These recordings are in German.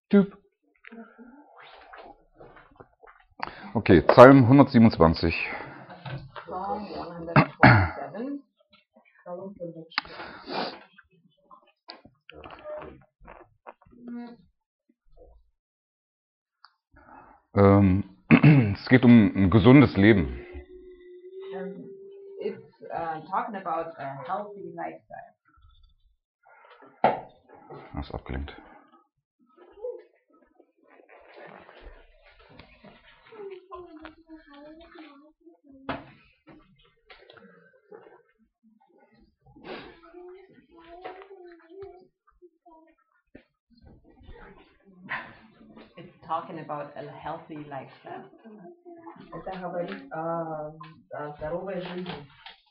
Typ. Okay, Psalm 127. Psalm 127. Es geht um ein gesundes Leben. It's talking about a healthy lifestyle. Das ist abgelenkt. It's talking about a healthy lifestyle. Это говорит о здоровой жизни.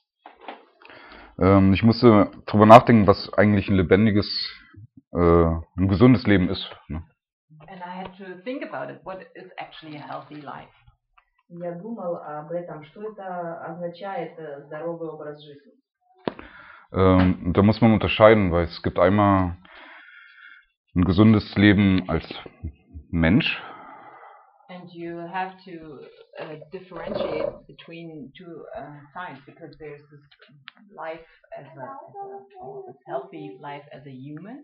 Ich musste drüber nachdenken, was eigentlich ein lebendiges, ein gesundes Leben ist. Ne? And I had to think about it. What is actually a healthy life? Я думал об этом, что это означает здоровый образ жизни. Da muss man unterscheiden, weil es gibt einmal ein gesundes Leben als Mensch. And you have to differentiate between two sides, because there's this life this healthy life as a human.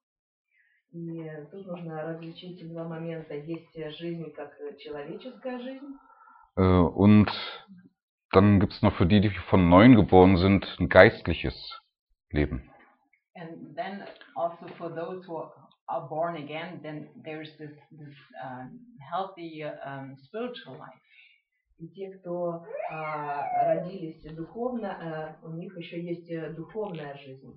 И тут нужно различить два момента. Есть жизнь как человеческая жизнь. Und dann gibt es noch für die, die von Neuem geboren sind, ein geistliches Leben. And then also for those who are born again, then there's this healthy spiritual life. И те, кто родились духовно, у них еще есть духовная жизнь.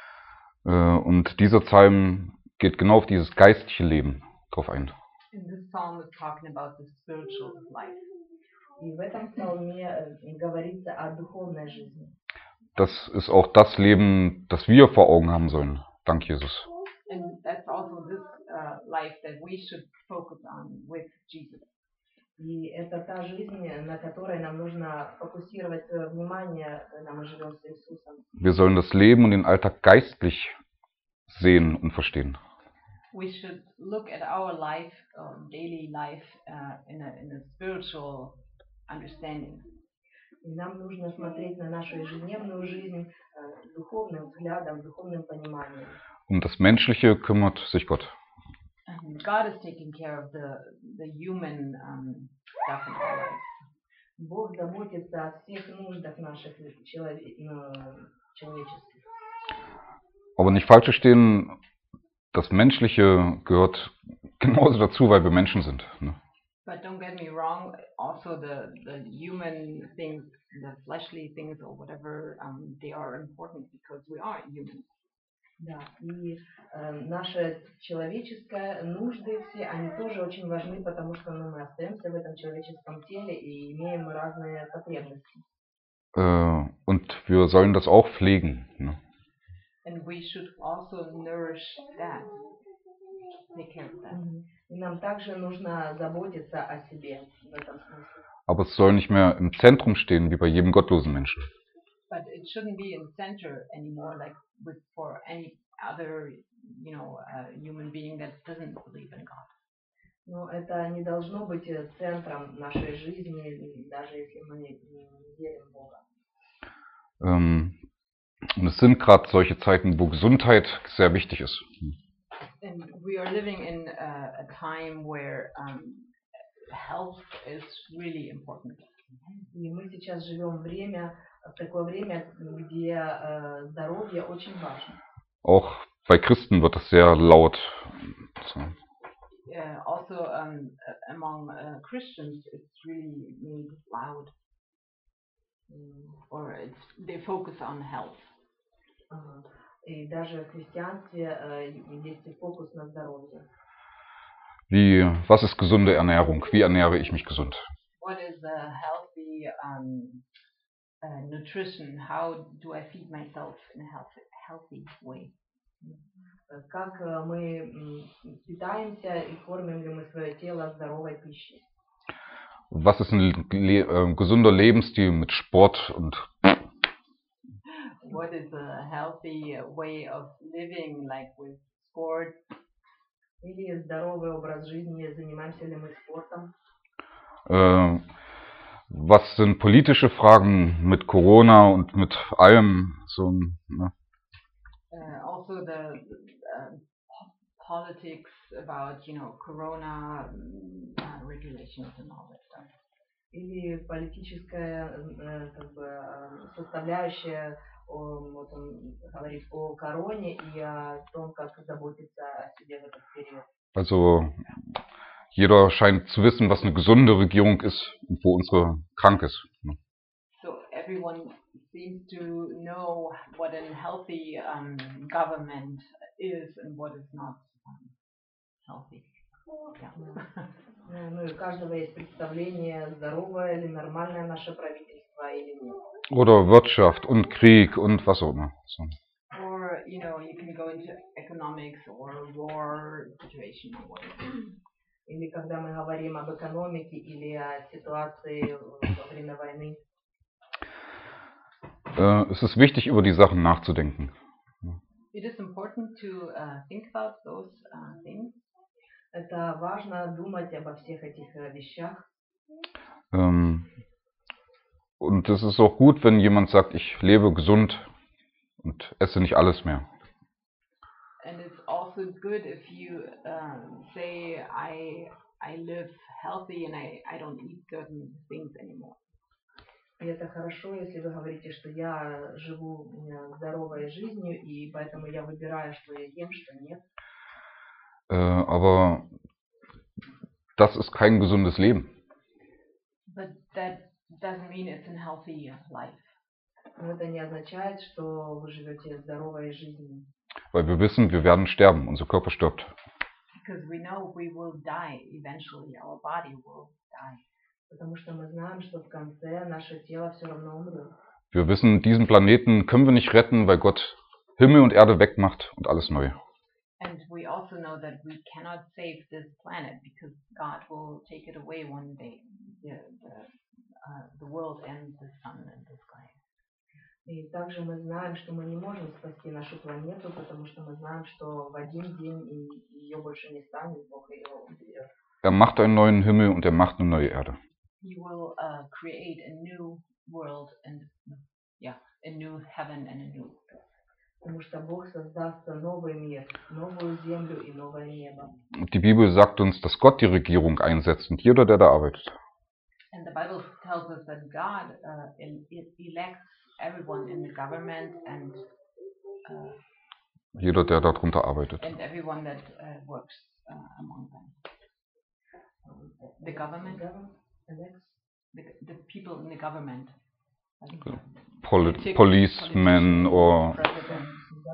Und dieser Psalm geht genau auf dieses geistliche Leben drauf ein. And this psalm is talking about the spiritual life. И в этом псалме говорится о духовной жизни. Das ist auch das Leben, das wir vor Augen haben sollen. Dank Jesus. And that's also this life that we should focus on with Jesus. И это та жизнь, на которой нам нужно фокусировать свое внимание, когда мы живем с Иисусом. Wir sollen das Leben und den Alltag geistlich sehen und verstehen. We should look at our life, daily life, in a spiritual understanding. И нам нужно смотреть на нашу ежедневную жизнь духовным взглядом, духовным пониманием. Um das Menschliche kümmert sich Gott. And God is taking care of the human stuff in our life. Бог заботится о всех нуждах наших человеческих. Aber nicht falsch verstehen, das Menschliche gehört genauso dazu, weil wir Menschen sind. Ne? But don't get me wrong, also the human things, the fleshly things or whatever, they are important because we are human. Да, и наши человеческие нужды все, они тоже очень важны, потому что мы остаемся в этом человеческом теле и имеем разные потребности. Und wir sollen das auch pflegen. Ne? And we should also nourish that, take care of that. И нам также нужно заботиться о себе в этом смысле. Aber es soll nicht mehr im Zentrum stehen, wie bei jedem gottlosen Menschen. But it shouldn't be in the center anymore, like for any other, human being that doesn't believe in God. Но это не должно быть центром нашей жизни, даже если мы не верим в Бога. Und es sind gerade solche Zeiten, wo Gesundheit sehr wichtig ist. And we are living in a time where health is really important. И мы сейчас живем в такое время, где здоровье очень важно. Auch bei Christen wird das sehr laut. So. Also among Christians, it's really made loud, or they focus on health. И даже в христианстве есть фокус на здоровье. Was ist gesunde Ernährung? Wie ernähre ich mich gesund? What is a healthy nutrition? How do I feed myself in a healthy way? Как мы питаемся и кормим ли мы свое тело здоровой пищей? Was ist ein gesunder Lebensstil mit Sport und What is a healthy way of living, like with sport Или здоровый образ жизни, занимаемся ли мы спортом. Was sind politische Fragen mit Corona und mit allem so, ne? Also the politics about, corona regulations and all that stuff. Или политическая как бы, составляющая, вот он говорит о короне и о том, как заботиться о себе в этот период. Also jeder scheint zu wissen, was eine gesunde Regierung ist und wo unsere krank ist. Ne? So everyone seems to know what a healthy government is and what is not healthy. Yeah. Ну и у каждого есть представление, здоровое или нормальное наше правительство или нет. Oder Wirtschaft und Krieg und was auch immer. So. Or, you can go into economics or war situation or whatever. Или когда мы говорим об экономике или о ситуации во время войны. Es ist wichtig, über die Sachen nachzudenken. It is important to think about those things. Это важно думать обо всех этих вещах. Und es ist auch gut, wenn jemand sagt, ich lebe gesund und esse nicht alles mehr. And it's also good if you say I live healthy and I don't eat certain things anymore. И это хорошо, если вы говорите, что я живу здоровой жизнью, и поэтому я выбираю, что я ем, что нет. Aber das ist kein gesundes Leben. But that doesn't mean it's a healthy life. Но это не означает, что вы живете здоровой жизнью. Weil wir wissen, wir werden sterben, unser Körper stirbt. Because we know we will die eventually, our body will die. Потому что мы знаем, что в конце наше тело все равно умрет. Wir wissen, diesen Planeten können wir nicht retten, weil Gott Himmel und Erde wegmacht und alles neu. And we also know that we cannot save this planet because God will take it away one day, the world and the sun and the sky. И также мы знаем, что мы не можем спасти нашу планету, потому что мы знаем, что в один день ее больше не станет, Бог ее уберет. Er macht einen neuen Himmel und er macht eine neue Erde. He will create a new world and a new heaven and a new earth. Потому что Бог создаст новый мир, новую землю и новое небо. Und die Bibel sagt uns, dass Gott die Regierung einsetzt und jeder, der da arbeitet. And the Bible tells us that God elects everyone in the government and Jeder, der darunter arbeitet. and everyone that works among them. The government, the people in the government. Policemen or president.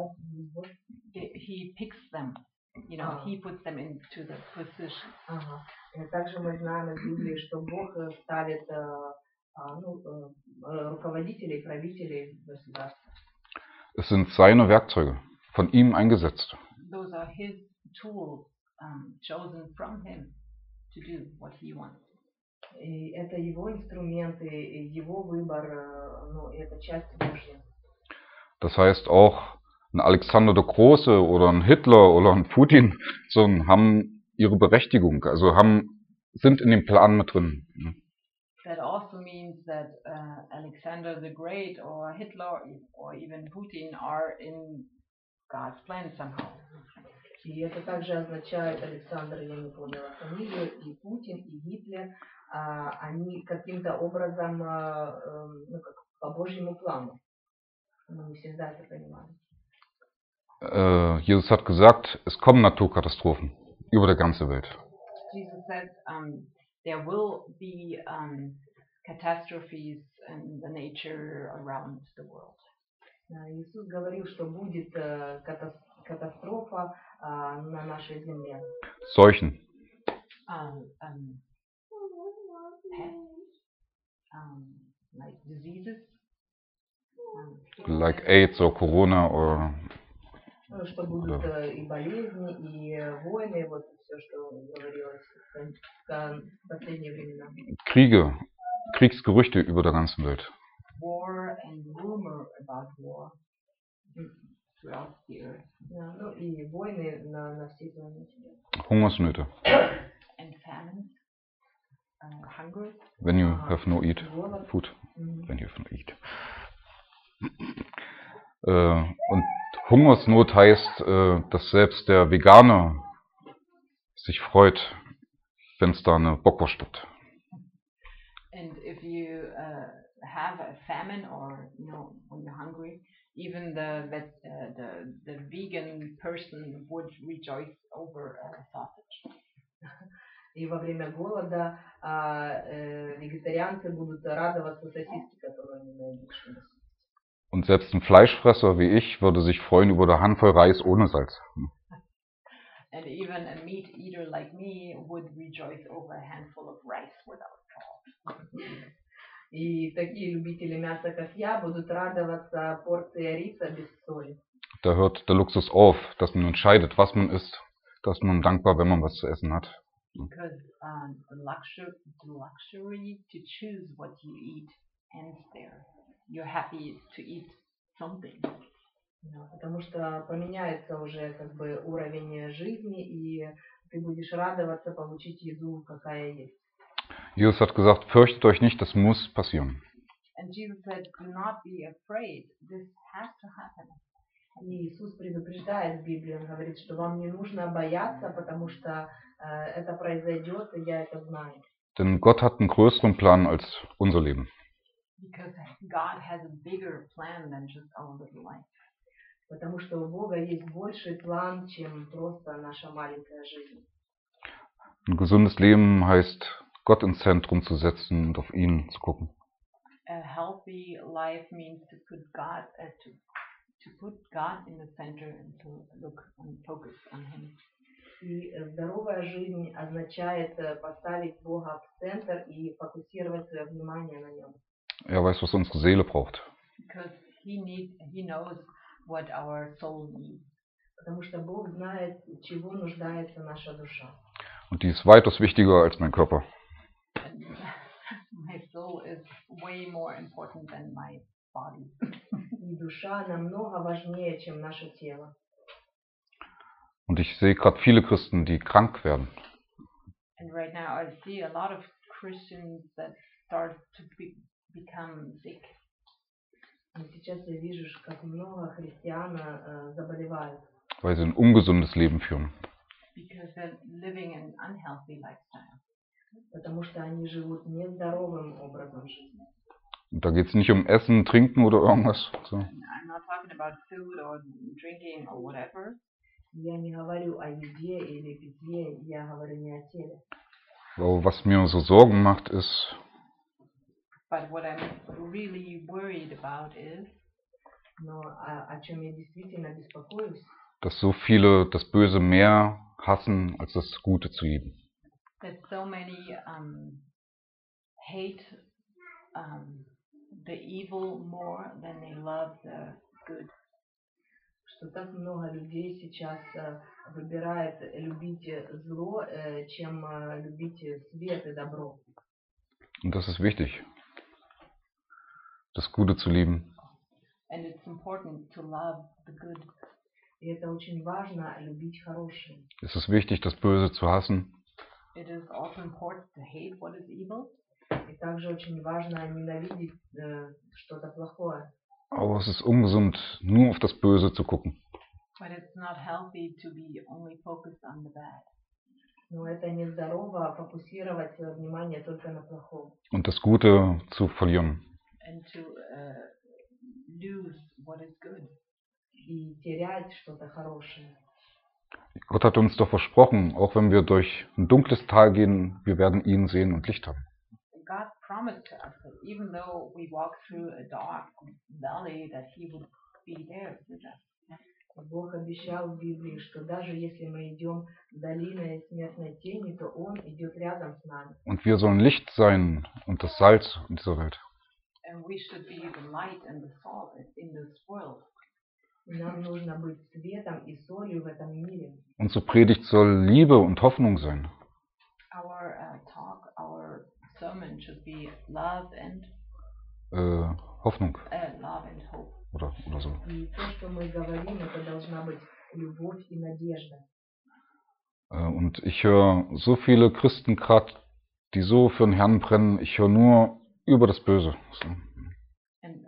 He picks them. He puts them into the position. Ага. И также мы знаем из Библии, что Бог ставит руководителей, правителей государств. Es sind seine Werkzeuge, von ihm eingesetzt. Those are his tools, chosen from him to do what he wants. И это его инструменты, его выбор, это часть Божья. Das heißt auch, ein Alexander der Große oder ein Hitler oder ein Putin haben ihre Berechtigung, also sind in dem Plan mit drin. That also means that Alexander the Great or Hitler or even Putin are in God's plan somehow. И это также означает, Александр, я не помнила фамилию, и Путин, и Гитлер, они каким-то образом, как по Божьему плану. Мы не всегда это понимаем. Jesus hat gesagt, es kommen Naturkatastrophen über der ganzen Welt. Jesus said there will be catastrophes in the nature around the world. Иисус говорил, что будет катастрофа на нашей земле. Seuchen. Like diseases. Like AIDS or Corona or что будут и болезни, и войны, вот все, что говорилось в последние времена. Kriege, Kriegsgerüchte über der ganzen Welt. War and rumor about war. throughout the earth. Да, ну и войны на всей планете. Hungersnöte, And famines, hunger, when you have no eat голод. food, Мгм. when you have no eat. Und Hungersnot heißt, dass selbst der Veganer sich freut, wenn es da eine Bockwurst gibt. and if you have a famine or when you're hungry, even the vegan person would rejoice over a sausage. И во время голода вегетарианцы будут радоваться сосиске, которую они найдут. Und selbst ein Fleischfresser wie ich würde sich freuen über eine Handvoll Reis ohne Salz. And even a meat eater like me would rejoice over a handful of rice without salt. И такие любители мяса, как я, будут радоваться порции риса без соли. Da hört der Luxus auf, dass man entscheidet, was man isst. Da ist man dankbar, wenn man was zu essen hat. Because the luxury to choose what you eat ends there. You're happy to eat something. Да, потому что поменяется уже как бы уровень жизни, и ты будешь радоваться получить еду, какая есть. Jesus hat gesagt, fürchtet euch nicht, das muss passieren. And Jesus said, do not be afraid. This has to happen. И Иисус предупреждает в Библии, Он говорит, что вам не нужно бояться, потому что это произойдет, и я это знаю. Denn Gott hat einen größeren Plan als unser Leben. Because God has a bigger plan than just our little life. Потому что у Бога есть больший план, чем просто наша маленькая жизнь. Ein gesundes Leben heißt, Gott ins Zentrum zu setzen und auf ihn zu gucken. A healthy life means to put God in the center and to look and focus on Him. И здоровая жизнь означает поставить Бога в центр и фокусировать свое внимание на Нем. Er weiß, was unsere Seele braucht. Because He knows what our soul needs. Потому что Бог знает, чего нуждается наша душа. Und die ist weitaus wichtiger als mein Körper. And my soul is way more important than my body. И душа намного важнее, чем наше тело. Und ich sehe gerade viele Christen, die krank werden. And right now I see a lot of Christians that start to become sick. И сейчас я вижу, как много христиан заболевают. Weil sie ein ungesundes Leben führen. Because they're living an unhealthy lifestyle. Потому что они живут нездоровым образом жизни. Und da geht es nicht um Essen, Trinken oder irgendwas. So. I'm not talking about food or drinking or whatever. Я не говорю о еде или питье, я говорю не о теле. Aber was mir so Sorgen macht, ist, But what I'm really worried about is Но о чем я действительно беспокоюсь, dass so viele das Böse mehr hassen, als das Gute zu lieben. that so many hate the evil more than they love the good. что так много людей сейчас выбирает любить зло, чем любить свет и добро. Und das ist wichtig, das Gute zu lieben. And it's important to love the good. И это очень важно, любить хорошее. Es ist wichtig, das Böse zu hassen. It is also important to hate what is evil. И также очень важно ненавидеть что-то плохое. Aber es ist ungesund, nur auf das Böse zu gucken. But it's not healthy to be only focused on the bad. Но это нездорово фокусировать свое внимание только на плохом. Und das Gute zu verlieren. And to lose what is good. И терять что-то хорошее. Gott hat uns doch versprochen, auch wenn wir durch ein dunkles Tal gehen, wir werden ihn sehen und Licht haben. God promised to us that even though we walk through a dark valley, that He would be there with us. Бог обещал в Библии, что даже если мы идем долиной смертной тени, то Он идет рядом с нами. Und wir sollen Licht sein und das Salz in dieser Welt. And we should be the light and the salt in this world. И нам нужно быть светом и солью в этом мире. Unsere Predigt soll Liebe und Hoffnung sein. Our talk, our sermon should be love and Hoffnung. love and hope. oder so. И то, что мы говорим, это должна быть любовь и надежда. Und ich höre so viele Christen gerade, die so für den Herrn brennen, ich höre nur über das Böse. So. And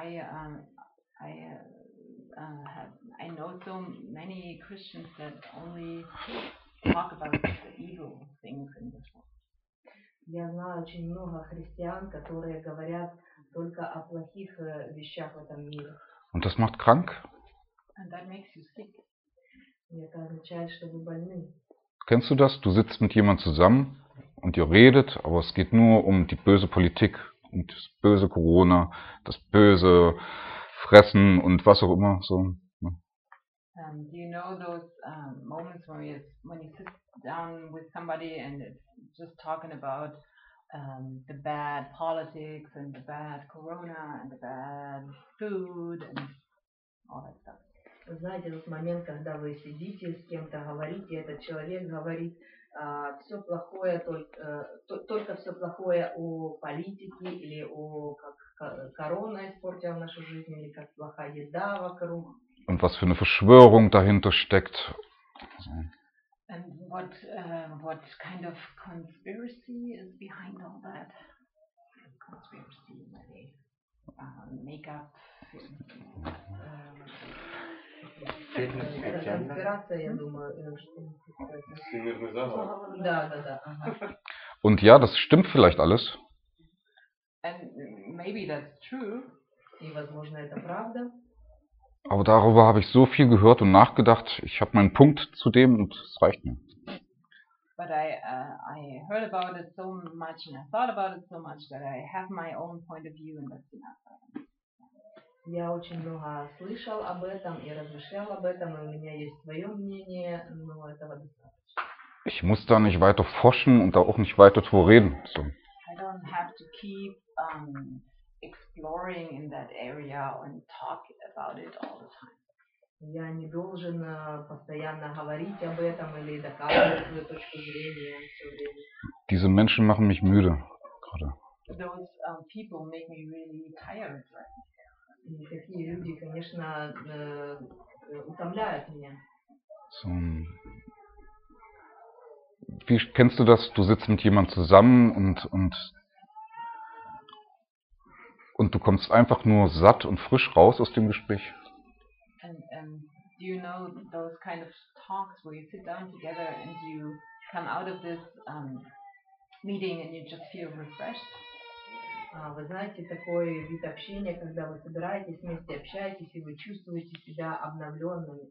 I know so many Christians that only talk about the evil things in this world. Я знаю очень много христиан, которые говорят только о плохих вещах в этом мире. Und das macht krank. And that makes you sick. И это означает, что вы больны. Kennst du das? Du sitzt mit jemandem zusammen und ihr redet, aber es geht nur um die böse Politik und das böse Corona, das böse Fressen und was auch immer. So. Do you know those moments when you sit down with somebody and it's just talking about the bad politics and the bad corona and the bad food and all that stuff? Вы знаете, тот момент, когда вы сидите с кем-то, говорите, этот человек говорит все плохое, только все плохое о политике или о как корона испортила нашу жизнь, или как плохая еда вокруг. Und was für eine Verschwörung dahinter steckt. And what kind of conspiracy is behind all that? Conspiracy, maybe make up. Конспирация, я думаю. Всемирный заговор. Да. Ага. Und ja, das stimmt vielleicht alles. And maybe that's true. И, возможно, это правда. Aber darüber habe ich so viel gehört und nachgedacht. Ich habe meinen Punkt zu dem und es reicht mir. But I heard about it so much and I thought about it so much that I have my own point of view and that's enough. Я очень много слышал об этом и размышлял об этом, и у меня есть свое мнение, но этого достаточно. Ich muss da nicht weiter forschen und da auch nicht weiter drüber reden. So. I don't have to keep exploring in that area and talk about it all the time. Я не должен постоянно говорить об этом или доказывать свою точку зрения все время. Diese Menschen machen mich müde gerade. Those people make me really tired. И такие люди, конечно, утомляют меня. So. Wie kennst du das? Du sitzt mit jemandem zusammen und du kommst einfach nur satt und frisch raus aus dem Gespräch. And do you know those kind of talks where you sit down together and you come out of this meeting and you just feel refreshed? Вы знаете, такой вид общения, когда вы собираетесь вместе, общаетесь, и вы чувствуете себя обновленными.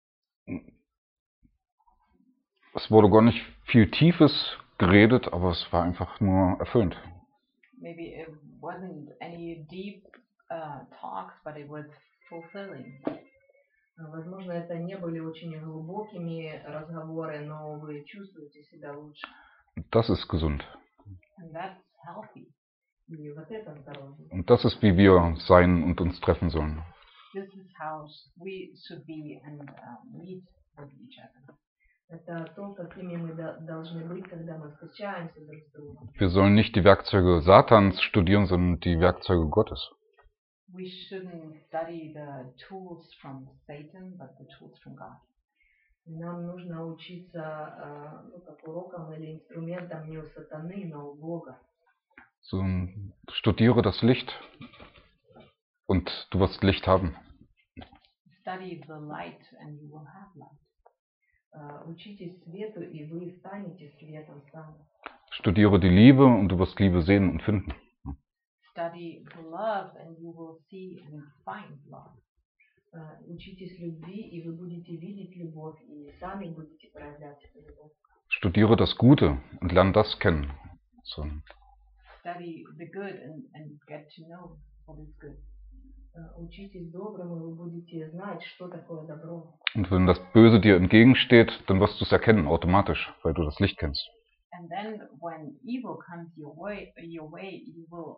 Es wurde gar nicht viel Tiefes geredet, aber es war einfach nur erfüllend. Maybe it wasn't any deep talks, but it was fulfilling. Возможно, это не были очень глубокими разговоры, но вы чувствуете себя лучше. Das ist gesund. And that's healthy. И вот это здоровье. Und das ist, wie wir sein und uns treffen sollen. This is how we should be and meet with each other. Это то, какими мы должны быть, когда мы встречаемся друг с другом. Wir sollen nicht die Werkzeuge Satans studieren, sondern die Werkzeuge Gottes. We shouldn't study the tools from Satan, but the tools from God. Нам нужно учиться как урокам или инструментам не у сатаны, но у Бога. So, studiere das Licht und du wirst Licht haben. Study the light and you will have light. Учитесь свету, и вы станете светом сами. Studiere die Liebe und du wirst Liebe sehen und finden. Study the love and you will see and find love. Учитесь любви, и вы будете видеть любовь, и сами будете проявлять эту любовь. Studiere das Gute und lerne das kennen. So. Study the good and get to know what is good. Учитесь доброму, и вы будете знать, что такое добро. Und wenn das Böse dir entgegensteht, dann wirst du es erkennen, automatisch, weil du das Licht kennst. And then when evil comes your way, you will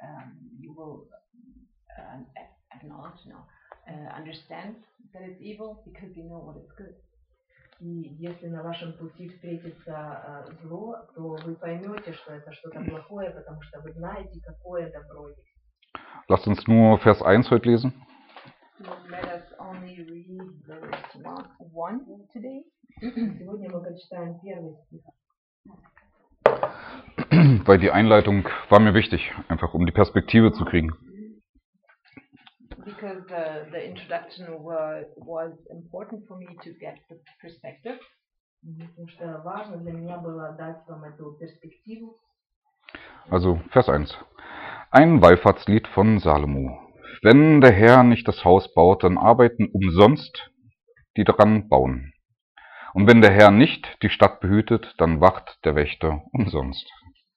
acknowledge, understand that it's evil because you know what is good. И если на вашем пути встретится зло, то вы поймете, что это что-то плохое, потому что вы знаете, какое добро есть. Lasst uns nur Vers 1 heute lesen. let us only read verse 1 today. Сегодня мы прочитаем первый стих. Weil die Einleitung war mir wichtig, einfach um die Perspektive zu kriegen. Because the introduction was important for me to get the perspective. Потому что важно для меня было дать вам эту перспективу. Also Vers 1. Ein Wallfahrtslied von Salomo. Wenn der Herr nicht das Haus baut, dann arbeiten umsonst die daran bauen. Und wenn der Herr nicht die Stadt behütet, dann wacht der Wächter umsonst.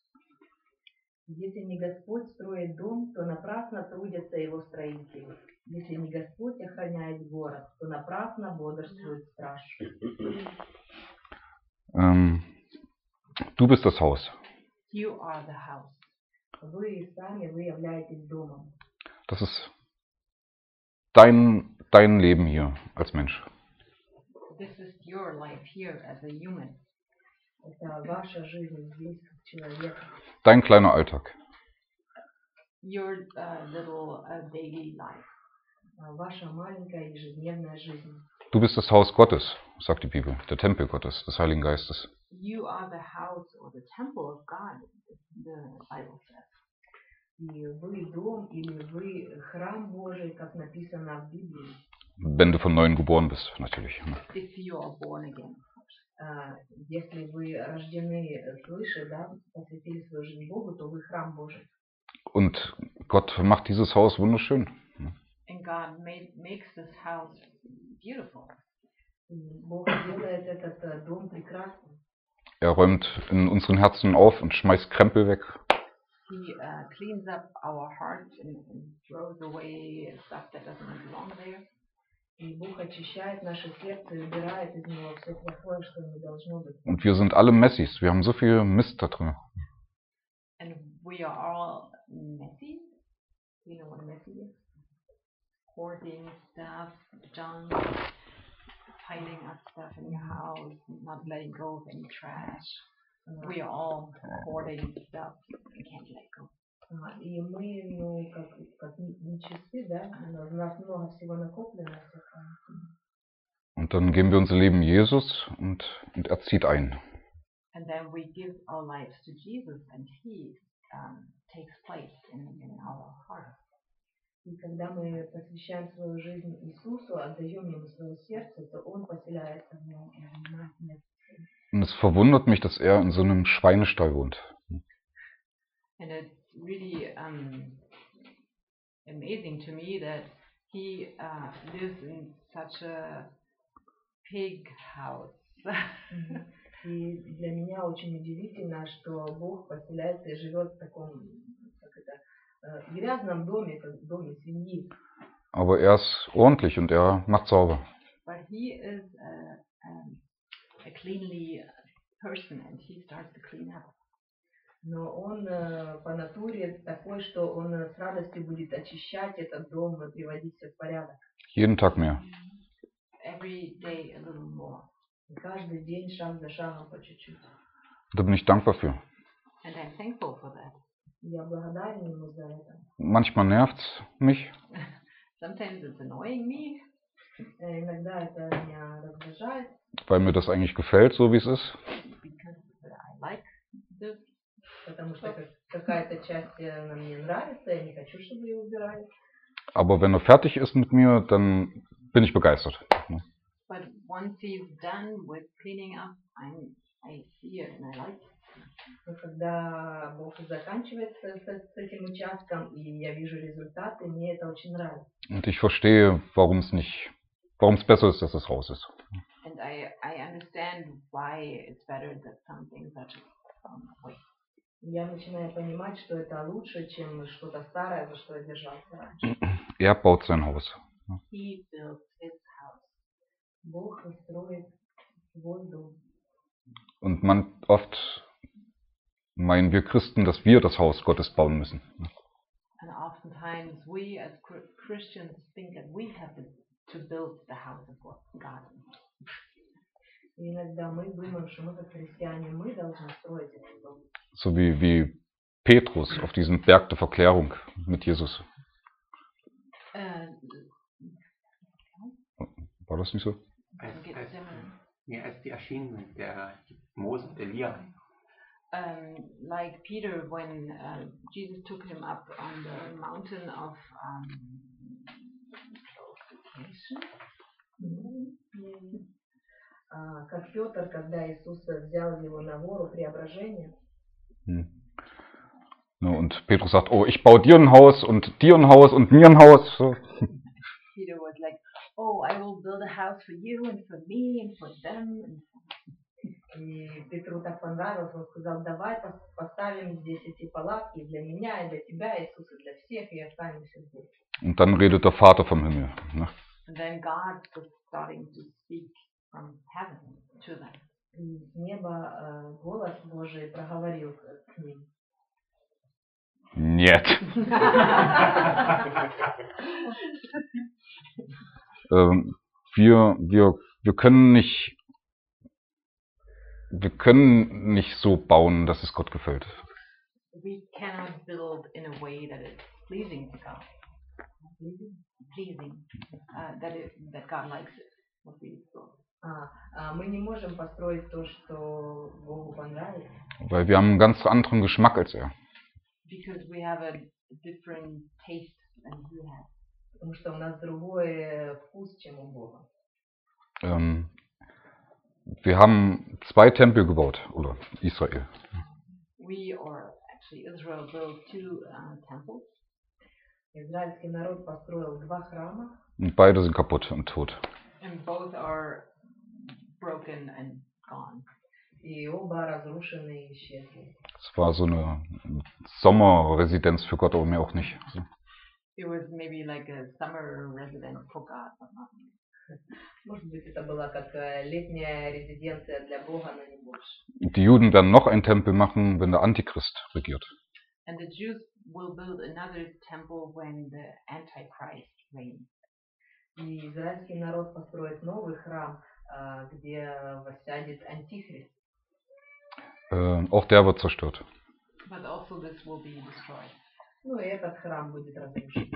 Если не Господь строит дом, то напрасно трудятся его строители. Если не Господь охраняет город, то напрасно бодрствует страж. Du bist das Haus. You are the house. Вы сами, вы являетесь домом. Das ist dein Leben hier als Mensch. This is your life here as a human. Это ваша жизнь здесь, как человека. Dein kleiner Alltag. Your little daily life. Ваша маленькая ежедневная жизнь. Du bist das Haus Gottes, sagt die Bibel, der Tempel Gottes, des Heiligen Geistes. You are the house or the temple of God, the Bible says. И вы дом или вы храм Божий, как написано в Библии. Wenn du von neuem geboren bist, natürlich. If you are born again. Если вы рождены свыше, да, посвятили свою жизнь Богу, то вы храм Божий. Und Gott macht dieses Haus wunderschön. And God makes this house beautiful. Бог делает этот дом прекрасным. Er räumt in unseren Herzen auf und schmeißt Krempel weg. He cleans up our hearts and throws away stuff that doesn't belong there. И Бог очищает наше сердце и убирает из него все плохое, что не должно быть. Und wir sind alle Messis. Wir haben so viel Mist da drin. And we are all messy. Do you know what messy is? Hoarding stuff, junk, piling up stuff in your house, not letting go of any trash. We are all hoarding stuff and can't let go. И мы, ну, как нечисты, да, у нас много всего накоплено. Und dann geben wir unser Leben Jesus und er zieht ein. And then we give our lives to Jesus and He takes place in our heart. И когда мы посвящаем свою жизнь Иисусу, отдаем Ему свое сердце, то Он поселяется в нем и занимает место. Und es verwundert mich, dass er in so einem Schweinestall wohnt. And it's really amazing to me that he lives in such a pig house. И для меня очень удивительно, что Бог поселяется и живет в таком, как это, грязном доме, как в доме свиньи. Aber er ist ordentlich und er macht sauber. But he is a cleanly person and he starts to clean up. Но он по натуре такой, что он с радостью будет очищать этот дом и приводить все в порядок. Jeden Tag mehr. Every day a little more. И каждый день шаг за шагом по чуть-чуть. Da bin ich dankbar für. And I'm thankful for that. Я благодарен ему за это. Manchmal nervt's mich, Sometimes it's annoying me Иногда это меня раздражает, weil mir das eigentlich gefällt, so wie es ist. because I like this. потому что какая-то часть она мне нравится, я не хочу, чтобы ее убирали. Aber wenn er fertig ist mit mir, dann bin ich begeistert. But once he's done with cleaning up, I see it and I like it. Но когда Бог заканчивается с этим участком, и я вижу результаты, мне это очень нравится. Und ich verstehe, warum es besser ist, dass es raus ist. And I understand why it's better that some things are just thrown away. Я начинаю понимать, что это лучше, чем что-то старое, за что я держался раньше. Er baut sein Haus. He built his house. Бог строит свой дом. Und oft meinen wir Christen, dass wir das Haus Gottes bauen müssen. And oftentimes we as Christians think that we have to build the house of God. И иногда мы думаем, что мы как христиане, мы должны строить этот дом. So wie Petrus auf diesem Berg der Verklärung mit Jesus. War das nicht so? I think it's similar. Als die erschienen, der Mose und Elia. Like Peter, when Jesus took him up on the mountain of Как Петр, когда Иисус взял его на гору преображения. Und Petrus sagt, oh, ich baue dir ein Haus und dir ein Haus und mir ein Haus. So. Peter was like, oh, I will build a house for you and for me and for them. И Петру так понравилось, он сказал, давай поставим здесь эти палатки для меня, и для тебя, Иисус, и для всех, и останемся здесь. Und dann redet der Vater vom Himmel. Ne? And then God was starting to speak from heaven to them. И с неба голос Божий проговорил к ним. Нет. Wir können nicht so bauen, dass es Gott gefällt. We cannot build in a way that is pleasing to God. Pleasing. That God likes it. What we build. Мы не можем построить то, что Богу понравится. Weil wir haben einen ganz anderen Geschmack als er. Because we have a different taste than he has. Потому что у нас другой вкус, чем у Бога. Wir haben 2 Tempel gebaut, oder Israel. We, or actually Israel, built 2 temples. Израильский народ построил 2 храма. Und beide sind kaputt und tot. And both are broken and gone. И оба разрушены и исчезли. Es war so eine Sommerresidenz für Gott, aber mehr auch nicht. So. It was maybe like a summer residence for God, but not. Может быть, это была как летняя резиденция для Бога, но не больше. Die Juden werden noch einen Tempel machen, wenn der Antichrist regiert. And the Jews will build another temple when the Antichrist reigns. И израильский народ построит новый храм, где воссядет Антихрист. Auch der wird zerstört. But also this will be destroyed. Ну и этот храм будет разрушен.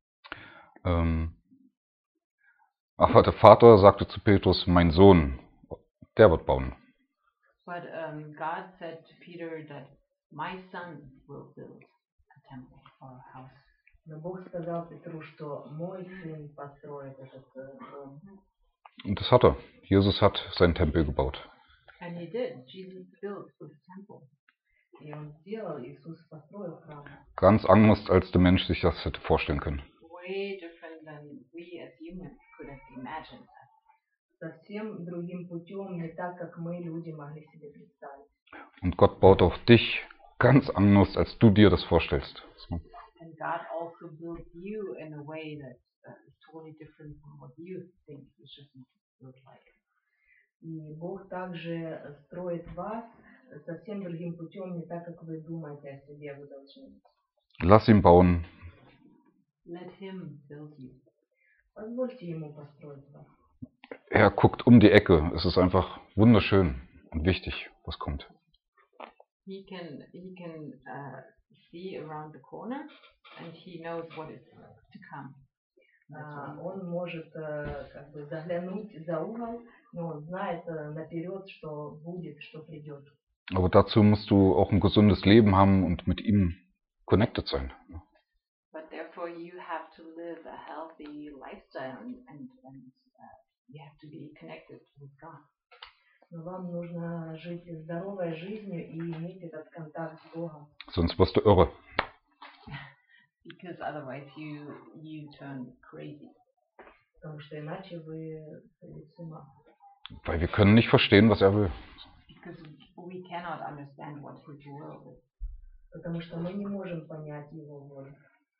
Aber der Vater sagte zu Petrus, mein Sohn, der wird bauen. But God said to Peter that my son will build a temple or a house. Но Бог сказал Петру, что мой сын построит этот дом. Und das hat er. Jesus hat seinen Tempel gebaut. And he did. Jesus built this temple. И он сделал, Иисус построил храм. Ganz anders, als der Mensch sich das hätte vorstellen können. Way different than we as humans could have imagined. Совсем другим путем, не так, как мы, люди, могли себе представить. Und Gott baut auch dich ganz anders, als du dir das vorstellst. So. And God also built you in a way that is totally different from what you think you should look like. И Бог также строит вас совсем другим путем, не так, как вы думаете о себе, вы должны. Lass ihn bauen. Let him build you. Позвольте ему построить вас. Er guckt um die Ecke. Es ist einfach wunderschön und wichtig, was kommt. He can see around the corner, and he knows what is to come. Он может как бы заглянуть за угол, но он знает наперед, что будет, что придет. Aber dazu musst du auch ein gesundes Leben haben und mit ihm connected sein. But therefore you have to live a healthy lifestyle and you have to be connected with God. Но вам нужно жить здоровой жизнью и иметь этот контакт с Богом. Sonst wirst du irre. Because otherwise you turn crazy. Потому что иначе вы сойдете с ума. Weil wir können nicht verstehen, was er will. Because we cannot understand what his will is. Потому что мы не можем понять его волю.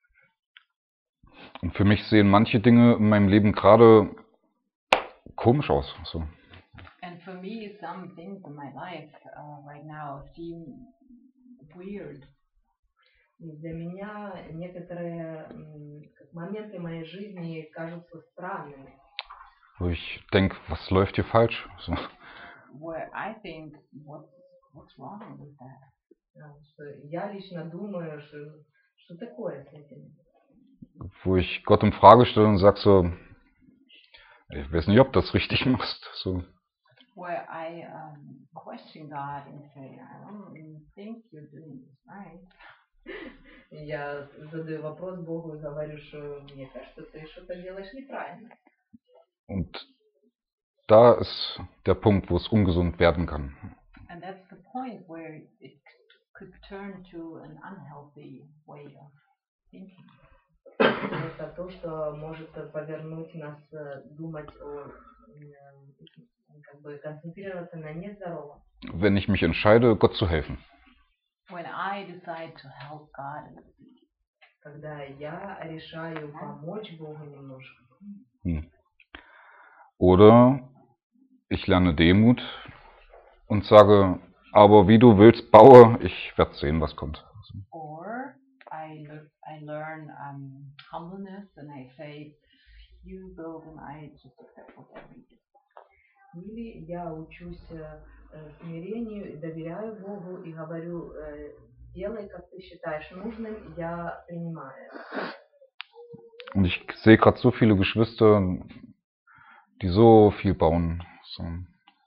Und für mich sehen manche Dinge in meinem Leben gerade komisch aus. So. And for me, some things in my life right now seem weird. И для меня некоторые моменты моей жизни кажутся странными. Wo ich denke, was läuft hier falsch? So. Where I think, what's wrong with that? Что я лично думаю, что такое с этим. Wo ich Gott in Frage stelle und sage so, Ich weiß nicht, ob das richtig machst. So. where I question God and say, I don't think you're doing this right. Я задаю вопрос Богу и говорю, что мне кажется, ты что-то делаешь неправильно. Und da ist der Punkt, wo es ungesund werden kann. And that's the point where it could turn to an unhealthy way of thinking. Это то, что может повернуть нас думать как бы концентрироваться на нездоровом. Wenn ich mich entscheide, Gott zu helfen. When I decide to help God a little bit. Когда я решаю помочь Богу немножко. Oder ich lerne Demut und sage, aber wie du willst, baue, ich werde sehen, was kommt. Or I learn humbleness and I say, you build and I just accept whatever you do. Или я учусь смирению, доверяю Богу и говорю, делай, как ты считаешь нужным, я принимаю. Und ich sehe gerade so viele Geschwister, die so viel bauen. So. And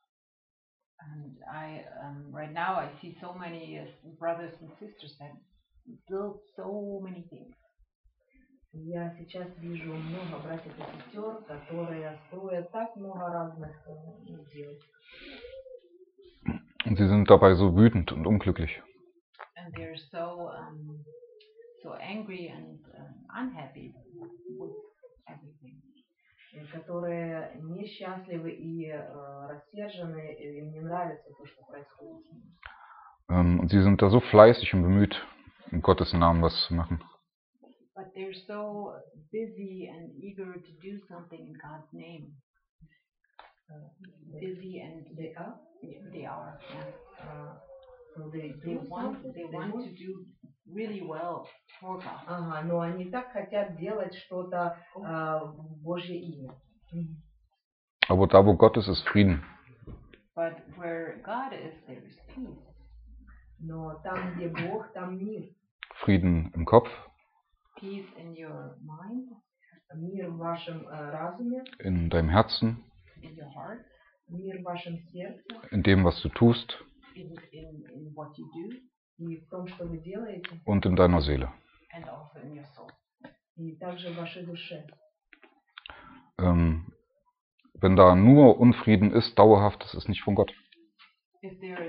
right now I see so many brothers and sisters that build so many things. Я сейчас вижу много братьев и сестер, которые строят так много разных дел. Und sie sind dabei so wütend und unglücklich. And they're so angry and unhappy with everything. Которые несчастливы и рассержены, и им не нравится то, что происходит с ними. Und sie sind da so fleißig und bemüht, in Gottes Namen was zu machen. But they're so busy and eager to do something in God's name. Busy and They are? They are. Yeah. So they want to do really well for God. Ага, но они так хотят делать что-то в Божье имя. Aber da, wo Gott ist Frieden. But where God is, there is peace. Но там, где Бог, там мир. Frieden im Kopf. Peace in your mind. Мир в вашем разуме. In deinem Herzen. In your heart. Мир в вашем сердце. In dem, was du tust. In what you do. И в том, что вы делаете. Und in deiner Seele. And also in your soul. И также в вашей душе. Wenn da nur Unfrieden ist, dauerhaft, das ist nicht von Gott. If there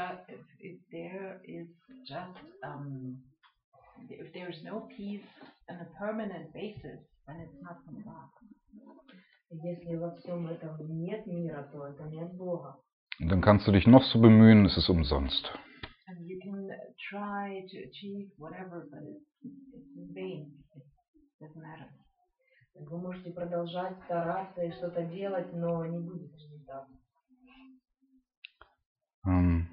is no peace on a permanent basis, then it's not from God. Если во всем этом нет мира, то это не от Бога. Und dann kannst du dich noch so bemühen, es ist umsonst. And you can try to achieve whatever, but it's in vain. It doesn't matter. Вы можете продолжать стараться и что-то делать, но не будет результата. Ein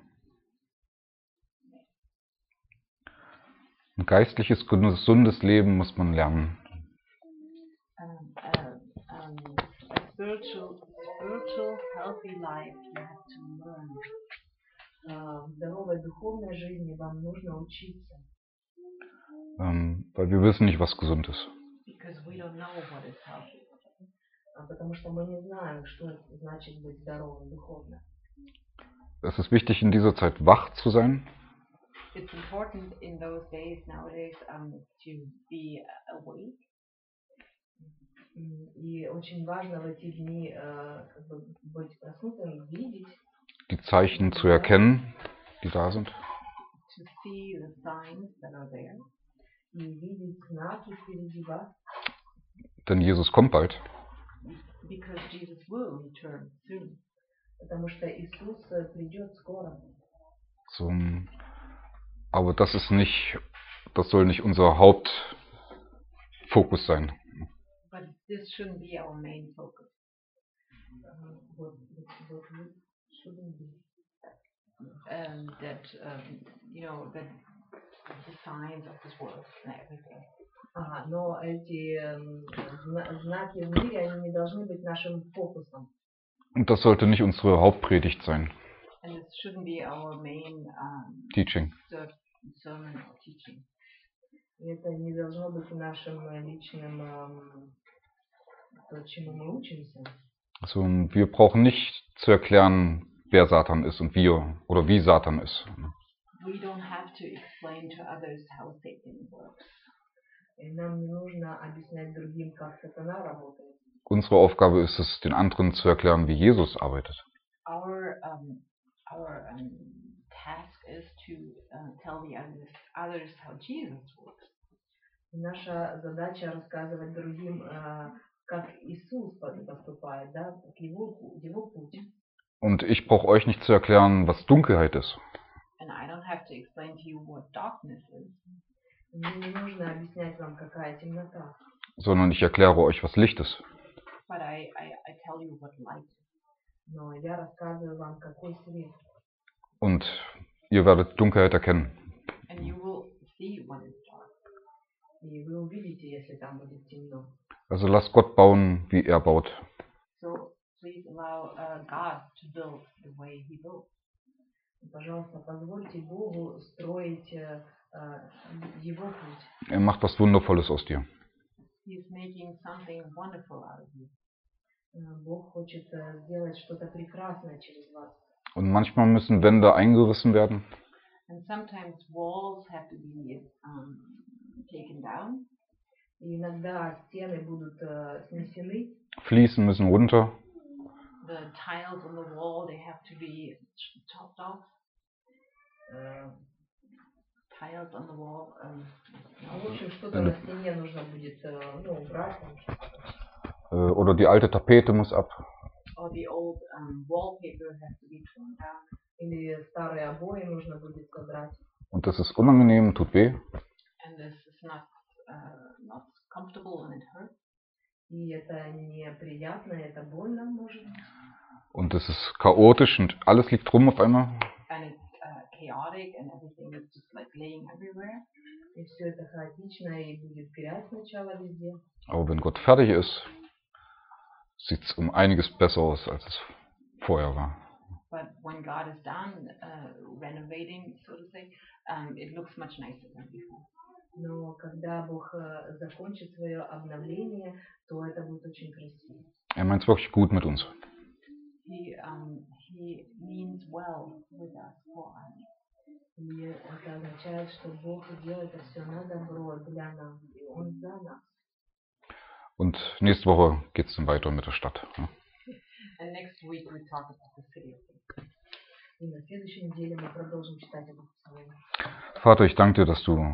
geistliches, gesundes Leben muss man lernen. A spiritual, healthy life you have to learn. В здоровой духовной жизни вам нужно учиться. Weil wir wissen nicht, was gesund ist. Because we don't know what is healthy. Потому что мы не знаем, что это значит быть здоровым духовно. Es ist wichtig, in dieser Zeit wach zu sein. It's important in those days nowadays to be awake. И очень важно в эти дни как бы быть проснутым, видеть. Die Zeichen zu erkennen, die da sind. To see the signs that are there. И видеть знаки впереди вас. Denn Jesus kommt bald. Because Jesus will return soon. Потому что Иисус придет скоро. So, aber das soll nicht unser Hauptfokus sein. But this shouldn't be our main focus. What shouldn't be? That that the signs of this world and everything. Но эти знаки в мире, они не должны быть нашим фокусом. Und das sollte nicht unsere Hauptpredigt sein. And it shouldn't be our main Teaching. sermon or teaching. Это не должно быть нашим личным, то, чему мы учимся. Also wir brauchen nicht zu erklären, wer Satan ist und wie Satan ist. We don't have to explain to others how Satan works. И нам не нужно объяснять другим, как сатана работает. Unsere Aufgabe ist es, den anderen zu erklären, wie Jesus arbeitet. Our task is to tell the others how Jesus works. И наша задача рассказывать другим, как Иисус поступает, да, как его путь. Und ich brauche euch nicht zu erklären, was Dunkelheit ist. And I don't have to explain to you what darkness is. Мне не нужно объяснять вам, какая темнота. Sondern ich erkläre euch, was Licht ist. But I tell you what light is. Но я рассказываю вам, какой свет. Und ihr werdet Dunkelheit erkennen. And you will see what is dark. И вы увидите, если там будет темно. Also lasst Gott bauen, wie er baut. So please allow God to build the way He builds. Пожалуйста, позвольте Богу строить его путь. Er macht was Wundervolles aus dir. He's making something wonderful out of you. Бог хочет сделать что-то прекрасное через вас. Und manchmal müssen Wände eingerissen werden. And sometimes walls have to be taken down. И иногда стены будут снесены. Fliesen müssen runter. The tiles on the wall, they have to be chopped off. Tiles on the wall. В общем, что-то на стене нужно будет убрать. Oder die alte Tapete muss ab. Or the old wallpaper has to be torn down. Или старые обои нужно будет собрать. Und das ist unangenehm, tut weh. And this is not comfortable and it hurts. И это неприятно, это больно, может быть. Und es ist chaotisch und alles liegt rum auf einmal. And it's chaotic and everything is just like laying everywhere. И все это хаотично и будет грязь сначала везде. Aber wenn Gott fertig ist, sieht es um einiges besser aus, als es vorher war. But when God is done renovating, so to say, it looks much nicer than before. Но когда Бог закончит свое обновление, то это будет очень красиво. Er meint es wirklich gut mit uns. He means well with us, for us. И это означает, что Бог делает это все на добро для нас, и Он за нас. Und nächste Woche geht es dann weiter mit der Stadt. And next week we talk about the city. И на следующей неделе мы продолжим читать это Слово. Vater, ich danke dir, dass du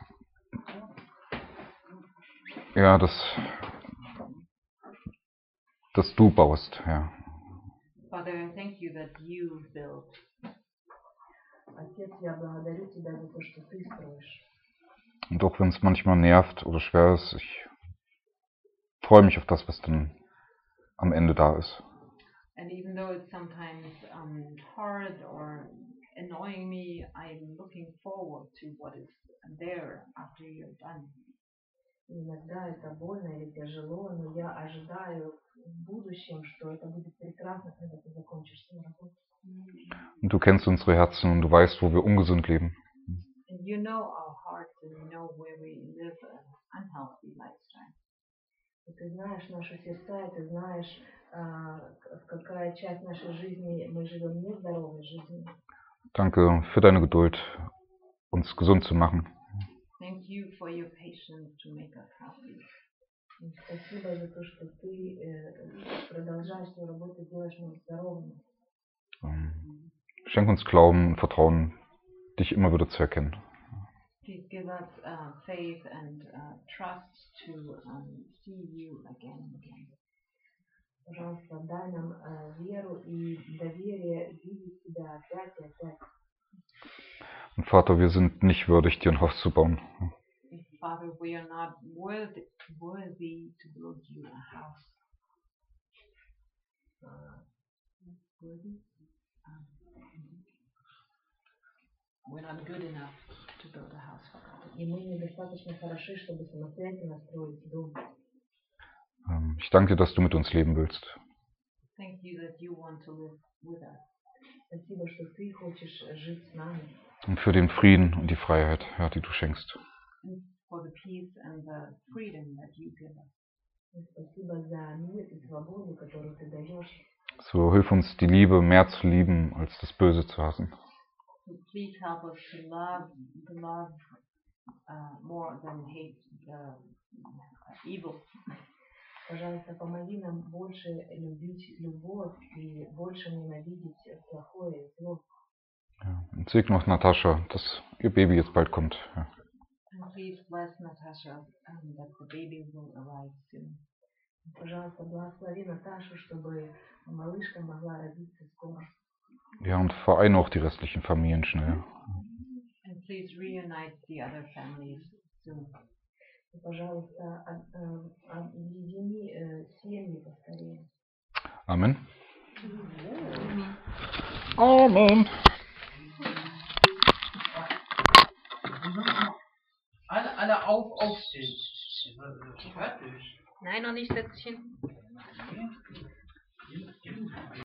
dass du baust, ja. Father, I thank you that you build. Отец, я благодарю тебя за то, что ты строишь. Und auch wenn es manchmal nervt oder schwer ist, ich freue mich auf das, was dann am Ende da ist. And even though it's sometimes hard or annoying me, I'm looking forward to what is there after you're done. Иногда это больно или тяжело, но я ожидаю в будущем, что это будет прекрасно, когда ты закончишь свою работу. Und du kennst unsere Herzen und du weißt, wo wir ungesund leben. And you know our hearts and you know where we live an unhealthy lifestyle. И ты знаешь наши сердца, и ты знаешь, в какая часть нашей жизни мы живем нездоровой жизнью. Danke für deine Geduld, uns gesund zu machen. Thank you for your patience to make us healthy. И спасибо за то, что ты продолжаешь свою работу, делаешь нас здоровыми. Schenk uns Glauben und Vertrauen, dich immer wieder zu erkennen. Please give us faith and trust to see you again and again. Пожалуйста, дай нам веру и доверие видеть тебя опять и опять. Und Vater, wir sind nicht würdig, dir ein Haus zu bauen. Father, we are not worthy to build you a house. Worthy? We're not good enough to build a house for God. И мы недостаточно хороши, чтобы самостоятельно строить дом. Ich danke dir, dass du mit uns leben willst. Thank you that you want to live with us. Спасибо, что ты хочешь жить с нами. Und für den Frieden und die Freiheit, ja, die du schenkst. And for the peace and the freedom that you give us. И спасибо за мир и свободу, которую ты даешь. So hilf uns, die Liebe mehr zu lieben, als das Böse zu hassen. So please help us to love more than hate the evil. Пожалуйста, помоги нам больше любить любовь и больше ненавидеть плохое и зло. Ja. Und segne auch Natascha, dass ihr Baby jetzt bald kommt. Ja. And please bless Natasha that the baby will arrive soon. Пожалуйста, благослови Наташу, чтобы малышка могла родиться скоро. Ja, und vereine auch die restlichen Familien schnell. And please reunite the other families soon. И, пожалуйста, объедини семьи поскорее. Amen. Amen. Alle aufstehen. Fertig. Nein, noch nicht, Sätzchen.